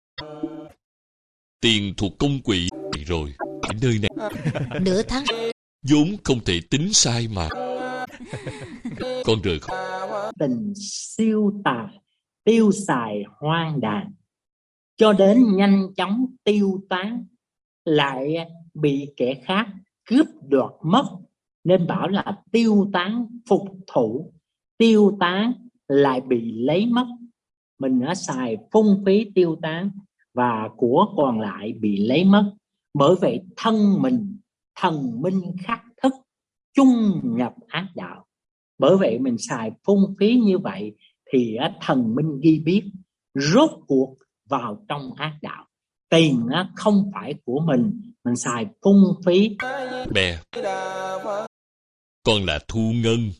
tiền thuộc công quỹ rồi. Ở nơi này nửa tháng vốn không thể tính sai mà. Con rời khỏi tình siêu tài tiêu xài hoang đàn, cho đến nhanh chóng tiêu tán, lại bị kẻ khác cướp đoạt mất, nên bảo là tiêu tán phục thủ. Tiêu tán lại bị lấy mất, mình đã xài phung phí tiêu tán và của còn lại bị lấy mất. Bởi vậy thân mình thần minh khắc thức, chung nhập ác đạo. Bởi vậy mình xài phung phí như vậy thì thần minh ghi biết, rốt cuộc vào trong ác đạo. Tiền không phải của mình xài phung phí. bè, con là thu ngân.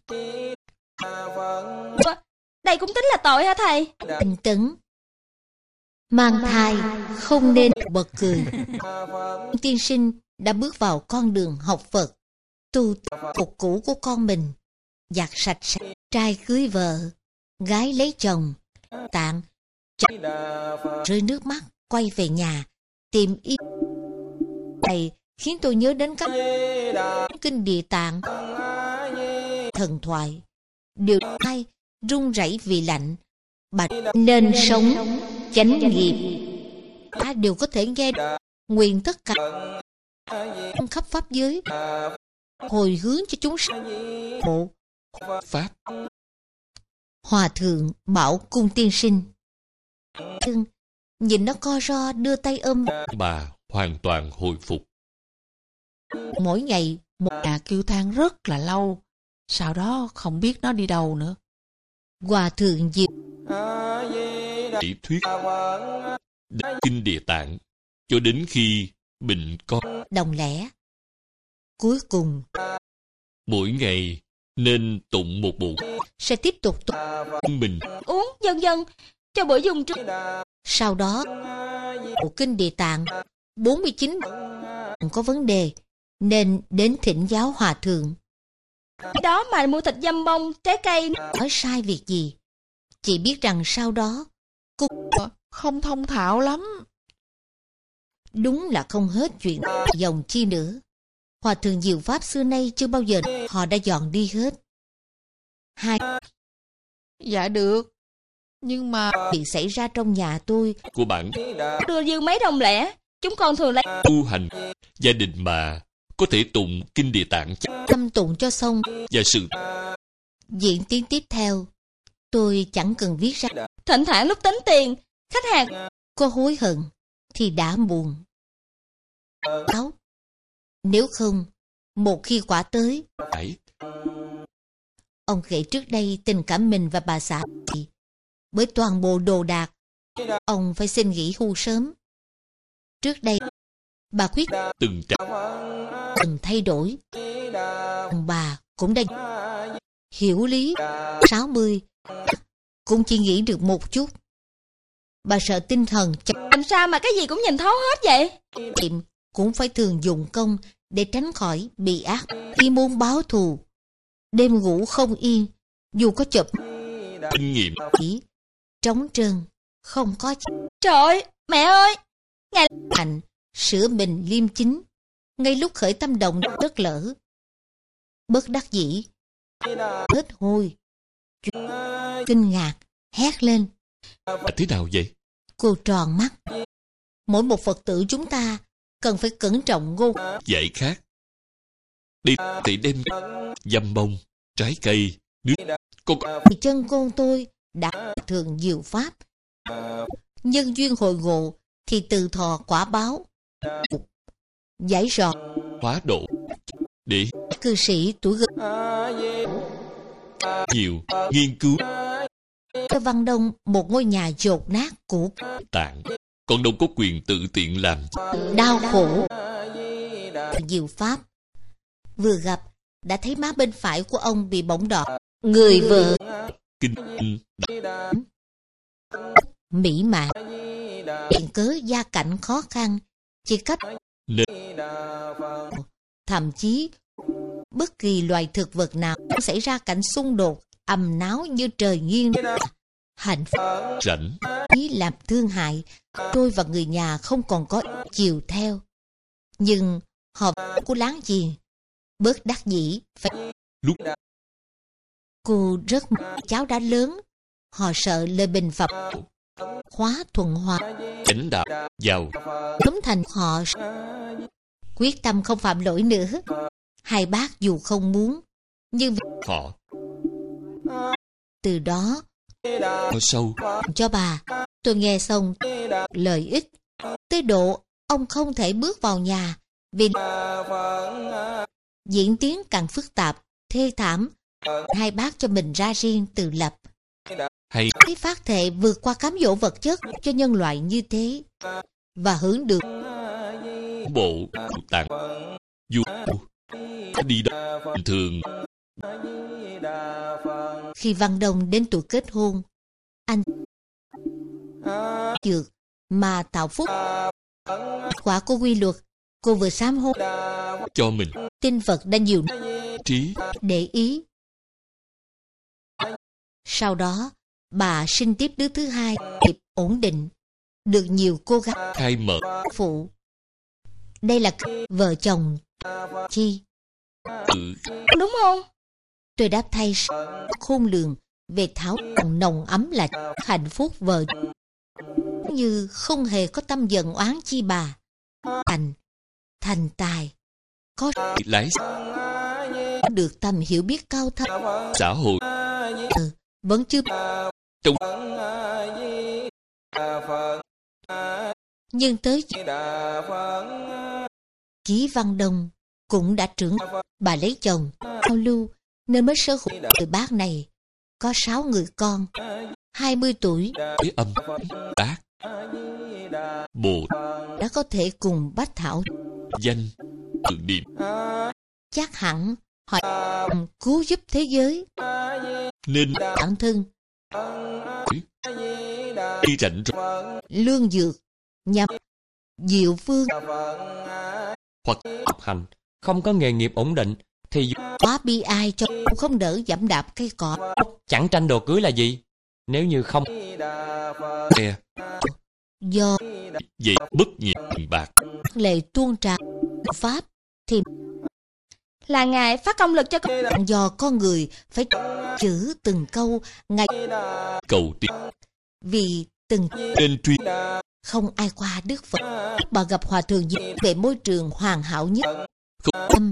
Đây cũng tính là tội hả thầy? Bình tĩnh mang thai không nên bật cười. Tiên sinh đã bước vào con đường học Phật, tu phục cũ của con mình, giặt sạch sẽ, trai cưới vợ, gái lấy chồng, tạng rơi nước mắt quay về nhà tìm y. Này khiến tôi nhớ đến các kinh Địa Tạng, thần thoại, điều hay run rẩy vì lạnh, bạch nên sống chánh nghiệp. Ta đều có thể nghe nguyện tất cả khắp pháp giới hồi hướng cho chúng sanh hộ Pháp Hòa thượng bảo cung tiên sinh nhìn nó co ro đưa tay ôm bà hoàn toàn hồi phục. mỗi ngày một kêu than rất là lâu, sau đó không biết nó đi đâu nữa. Hòa thượng diệu Lý thuyết kinh Địa Tạng cho đến khi bệnh con. đồng lẻ. Cuối cùng Mỗi ngày nên tụng một bộ sẽ tiếp tục mình. Uống dần dần cho bữa dùng trước. sau đó bộ kinh Địa Tạng 49 có vấn đề nên đến thỉnh giáo hòa thượng. Đó mà mua thịt dăm bông, trái cây. Nói sai việc gì? Chỉ biết rằng sau đó Không thông thạo lắm. đúng là không hết chuyện dòng chi nữa. Hòa thượng diệu pháp xưa nay chưa bao giờ họ đã dọn đi hết. Hai Dạ được, nhưng mà chuyện xảy ra trong nhà tôi Của bản Đưa dư mấy đồng lẻ. Chúng con thường lấy. tu hành gia đình mà có thể tụng kinh Địa Tạng tâm tụng cho xong. và sự Diễn tiến tiếp theo tôi chẳng cần viết ra. Thỉnh thoảng lúc tính tiền, khách hàng Có hối hận thì đã muộn. Áo. Nếu không, một khi quả tới, phải ông kể trước đây tình cảm mình và bà xã bởi toàn bộ đồ đạc, ông phải xin nghỉ hưu sớm. Trước đây, bà quyết từng trải từng thay đổi. Ông bà cũng đã hiểu lý 60, cũng chỉ nghĩ được một chút. Bà sợ tinh thần Làm sao mà cái gì cũng nhìn thấu hết vậy? tiệm cũng phải thường dụng công để tránh khỏi bị ác. Khi muốn báo thù, đêm ngủ không yên, dù có chụp kinh nghiệm. chỉ trống trơn, không có Trời ơi, mẹ ơi! hạnh sửa mình liêm chính. Ngay lúc khởi tâm động đất lở, bất đắc dĩ, hết hôi, kinh ngạc, hét lên. Thế nào vậy? Cô tròn mắt. Mỗi một Phật tử chúng ta cần phải cẩn trọng ngôn Dạy khác. Đi thì đem dăm bông, trái cây, nước. Con vì chân con tôi đã thường nhiều pháp. Nhân duyên hội ngộ thì từ thọ quả báo. Giải rọt hóa độ để cư sĩ tuổi gần nhiều nghiên cứu cho Văn Đông một ngôi nhà dột nát cũ tạng. Con đâu có quyền tự tiện làm. đau khổ nhiều pháp. Vừa gặp đã thấy má bên phải của ông bị bỏng đỏ. Người vợ Kinh mỹ mãn, hiện cớ gia cảnh khó khăn, chỉ cách nên thậm chí bất kỳ loài thực vật nào cũng xảy ra cảnh xung đột ầm náo như trời nghiêng. Hạnh phúc rảnh ý làm thương hại, tôi và người nhà không còn có chiều theo. Nhưng họ của láng giềng bớt đắc dĩ phải lúc cô rất cháu đã lớn. Họ sợ lời bình phẩm khóa thuận hòa chánh đạo giàu cấm thành họ quyết tâm không phạm lỗi nữa. Hai bác dù không muốn nhưng họ từ đó có sâu cho bà. Tôi nghe xong lợi ích tới độ ông không thể bước vào nhà vì diễn tiến càng phức tạp thê thảm. Hai bác cho mình ra riêng tự lập, hay thấy phát thệ vượt qua cám dỗ vật chất cho nhân loại như thế và hưởng được bộ tạng dù đi đâu bình thường. Khi Văn Đông đến tuổi kết hôn, anh dược mà tạo phúc. Quả của quy luật, cô vừa sám hối Cho mình tin Phật đã nhiều trí để ý. Sau đó bà sinh tiếp đứa thứ hai, nghiệp ổn định, được nhiều cô gái khai mở phụ. Đây là vợ chồng chi tự Đúng không? tôi đáp thay khôn lường về thảo nồng ấm là hạnh phúc vợ, như không hề có tâm giận oán chi bà. Thành tài có lái được tầm hiểu biết cao thâm, xã hội vẫn chưa trong nhưng tới Chí Văn Đông cũng đã trưởng. Bà lấy chồng giao lưu nên mới sở hữu người bác này có 6 người con. 20 tuổi thế âm bát bồ đã có thể cùng Bách Thảo danh tự niệm chắc hẳn họ cứu giúp thế giới. nên Bản thân đi rảnh rỗi lương dược nhập diệu phương hoặc học hành, không có nghề nghiệp ổn định thì quá bi ai cho không đỡ dẫm đạp cây cỏ. chẳng tranh đồ cưới là gì. Nếu như không nghe Do vậy bất nhiệm tiền bạc lệ tuôn trào pháp thì Là Ngài phát công lực cho con. do con người phải chữ từng câu ngày cầu tiền vì từng nên truy không ai qua Đức Phật. Bà gặp hòa thượng gì về môi trường hoàn hảo nhất. Tâm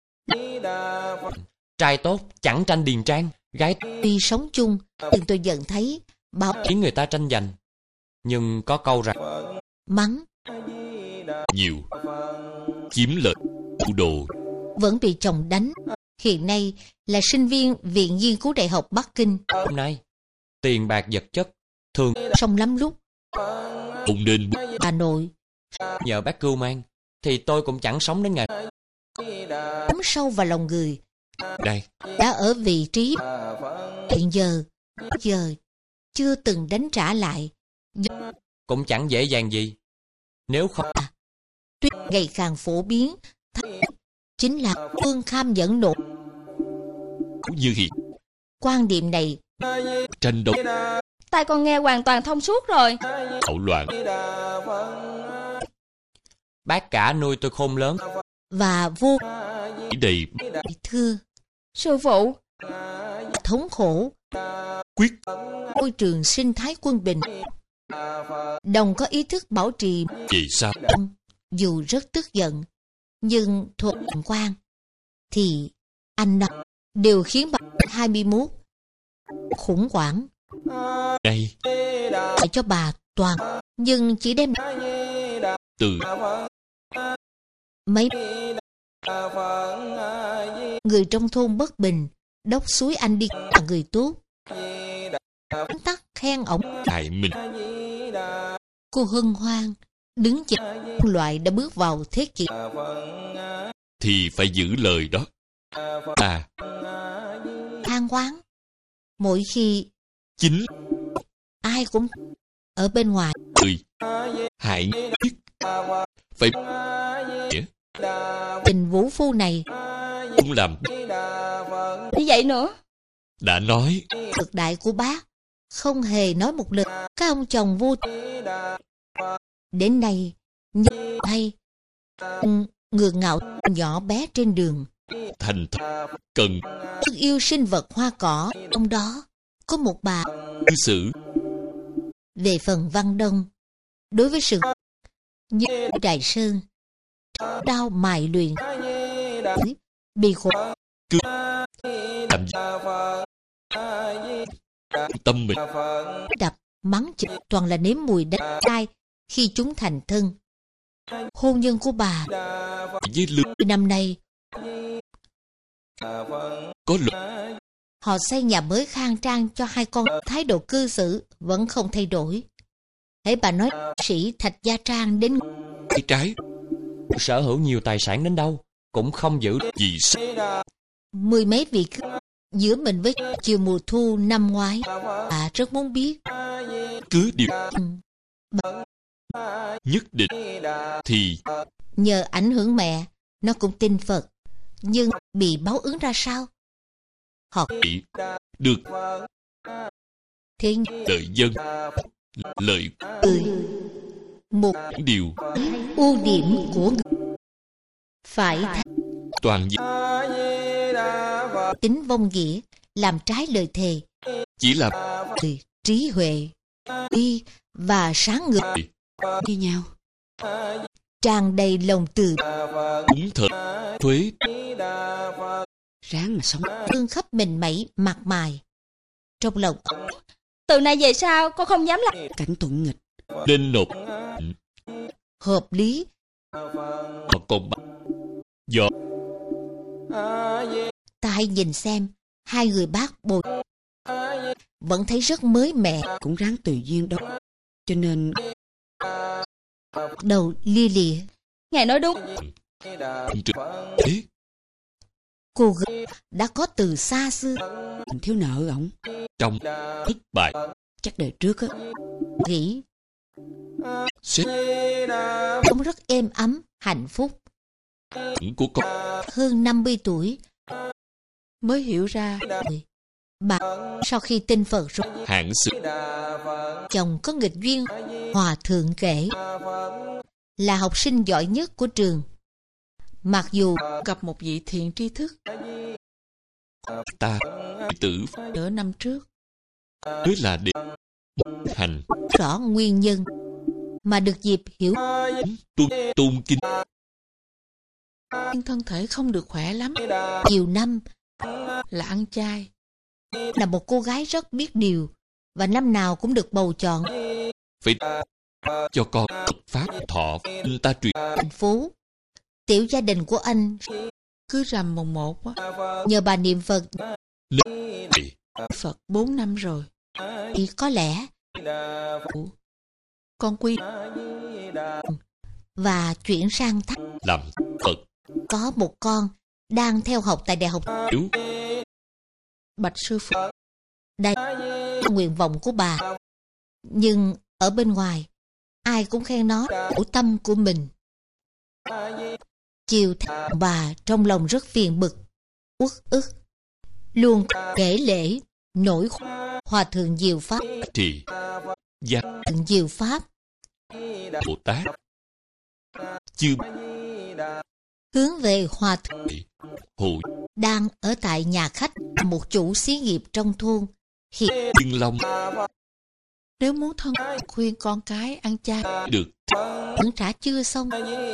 trai tốt chẳng tranh điền trang, gái tuy sống chung nhưng tôi nhận thấy bao khiến người ta tranh giành. Nhưng có câu rằng mắng nhiều chiếm lợi tu đồ vẫn bị chồng đánh. Hiện nay là sinh viên Viện Nghiên cứu Đại học Bắc Kinh. hôm nay tiền bạc vật chất thường Xong lắm lúc không nên Hà Nội nhờ bác cưu mang thì tôi cũng chẳng sống đến ngày. đắm sâu vào lòng người đây đã ở vị trí hiện giờ chưa từng đánh trả lại. cũng chẳng dễ dàng gì. Nếu không... Tuy ngày càng phổ biến, chính là Phương Kham dẫn độ. Như hiện Quan điểm này tranh đấu Tai con nghe hoàn toàn thông suốt rồi. bạo loạn, Bác cả nuôi tôi khôn lớn. và vô đầy thưa Sư phụ, thống khổ, quyết. môi trường sinh thái quân bình. Đồng có ý thức bảo trì, Vì sao dù rất tức giận, nhưng thuộc quan thì anh nào đều khiến bà 21 khủng hoảng đây để cho bà toàn, nhưng chỉ đem từ mấy người trong thôn bất bình, đốc suối anh đi là người tốt, tắc khen ổng. hại mình? Cô hân hoan đứng chờ loại đã bước vào thế kỷ, Thì phải giữ lời đó. than oán. Mỗi khi Chính ai cũng ở bên ngoài người hại nhất phải nghĩa tình vũ phu này cũng làm. như vậy nữa. Đã nói cực đại của bác không hề nói một lời. Các ông chồng vô đến nay như hay ngược ngạo nhỏ bé trên đường, thành thật cần rất yêu sinh vật hoa cỏ. Trong đó có một bà. cư xử. Về phần Văn Đông, đối với sự như Trại Sơn, đau mài luyện, bị khổ Cứ làm gì tâm mình đập mắng chửi toàn là nếm mùi đất đai khi chúng thành thân. Hôn nhân của bà với lương năm nay, có luật. họ xây nhà mới khang trang cho hai con. Thái độ cư xử vẫn không thay đổi. Hễ bà nói sĩ Thạch Gia Trang đến Cái trái Sở hữu nhiều tài sản đến đâu cũng không giữ. vì sao mười mấy vị cướp giữa mình với chiều mùa thu năm ngoái. Bà rất muốn biết. cứ điều nhất định thì Nhờ ảnh hưởng mẹ, nó cũng tin Phật, nhưng bị báo ứng ra sao? Họ bị được thế lợi dân, lợi cười. Một điều ưu điểm của người phải toàn diện tính vong nghĩa, làm trái lời thề, chỉ là người trí huệ đi và sáng ngời Như nhau. tràn đầy lòng từ đúng thật thuế Ráng mà sống. thương khắp mình mẩy mặt mày. Trong lòng Từ nay về sau con không dám làm. Cảnh thuận nghịch. nên nộp hợp lý. mà còn do Ta hãy nhìn xem hai người bác bồi vẫn thấy rất mới mẻ. Cũng ráng tùy duyên đó. Cho nên Đầu lia lịa, Ngài nói đúng. trực thế cô gái đã có từ xa xưa. mình thiếu nợ ổng. trong thất bại Chắc đời trước á, Nghĩ xét sống rất êm ấm, hạnh phúc. của con Hơn 50 tuổi, mới hiểu ra bà sau khi tin Phật rồi, hạng sự chồng có nghịch duyên. Hòa thượng kể là học sinh giỏi nhất của trường. Mặc dù gặp một vị thiện tri thức ta tử nửa năm trước. mới là để hành rõ nguyên nhân mà được dịp hiểu tôn kinh Nhưng thân thể không được khỏe lắm. nhiều năm, Là ăn chay. là một cô gái rất biết điều và năm nào cũng được bầu chọn phải cho con pháp thọ anh ta truyền thành phố. Tiểu gia đình của anh Cứ rằm mùng 1 á, nhờ bà niệm Phật để Phật 4 năm rồi. thì có lẽ Con quy và chuyển sang thắt. làm Phật Có một con đang theo học tại đại học. yếu bạch sư phụ. Đây là nguyện vọng của bà, nhưng ở bên ngoài ai cũng khen nó khổ tâm của mình. Chiều bà trong lòng rất phiền bực, uất ức, luôn kể lễ nổi Hòa thượng Diệu Pháp. Trì gia Thượng Diệu Pháp Bồ Tát chư hướng về Hòa thượng Hồ đang ở tại nhà khách một chủ xí nghiệp trong thôn. Hiện Dương Long Nếu muốn thân khuyên con cái ăn chay, được vẫn trả chưa xong.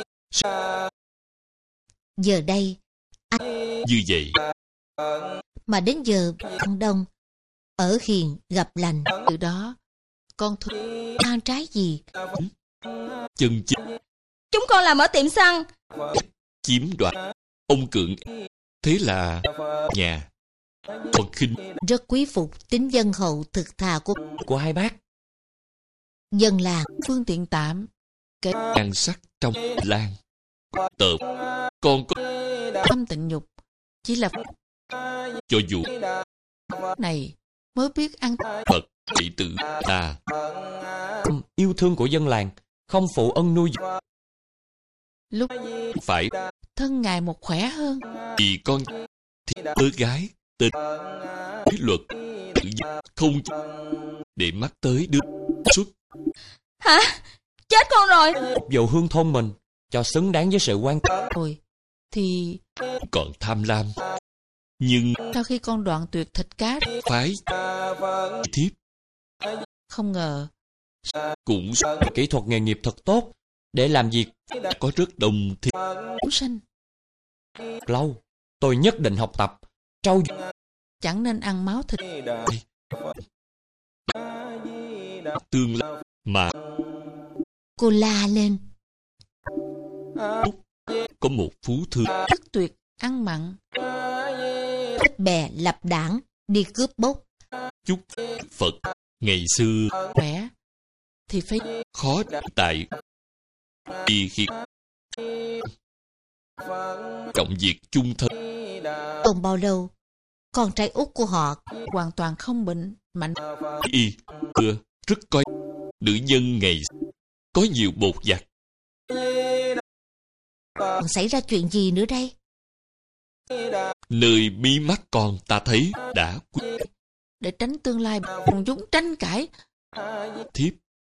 Giờ đây như vậy. mà đến giờ ăn đông ở hiền gặp lành, từ đó con thường ăn trái gì Chân chính Chúng con làm ở tiệm xăng. chiếm đoạt ông cưỡng. Thế là nhà còn khinh rất quý phục tính dân hậu thực thà Của hai bác. dân làng. phương tiện tạm, nhan sắc trong lan tợp. Còn có tâm tịnh nhục, chỉ là cho dù này mới biết ăn. Phật thị tử là Yêu thương của dân làng, không phụ ân nuôi Lúc phải thân ngài một khỏe hơn, vì con thì tớ gái tên luật tự do, không để mắt tới đứa xuất Hả? Chết con rồi. dầu hương thôn mình cho xứng đáng với sự quan tâm. rồi thì còn tham lam. Nhưng sau khi con đoạn tuyệt thịt cá, phái thiếp không ngờ cũng Kỹ thuật nghề nghiệp thật tốt để làm việc có rất đông thì chúng sanh lâu. Tôi nhất định học tập trau dồi chẳng nên ăn máu thịt. tương lai mà Cô la lên, có một phú thương Rất tuyệt ăn mặn, thích bè lập đảng đi cướp bóc. chúc Phật ngày xưa khỏe thì phải khó tại vì khi trọng việc chung thân Không bao lâu con trai út của họ hoàn toàn không bệnh mạnh. y ưa rất coi nữ nhân ngày có nhiều bột giặt. còn xảy ra chuyện gì nữa đây? Nơi mí mắt con ta thấy đã quyết Để tránh tương lai cùng chúng tranh cãi, thiếp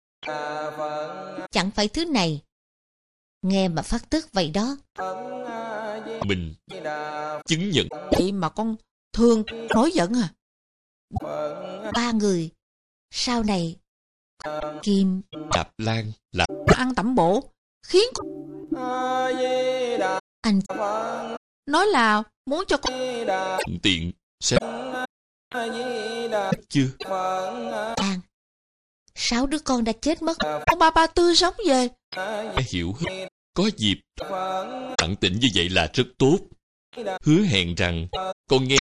Chẳng phải thứ này nghe mà phát tức vậy đó. mình chứng nhận vậy mà con thường nổi giận à? Ba người sau này Kim Đạp Lan là Ăn tẩm bổ khiến con anh nói là muốn cho con thuận tiện sẽ chưa An 6 đứa con đã chết mất. ba tươi sống về. hiểu hết. Có dịp tận tình như vậy là rất tốt. Hứa hẹn rằng con nghe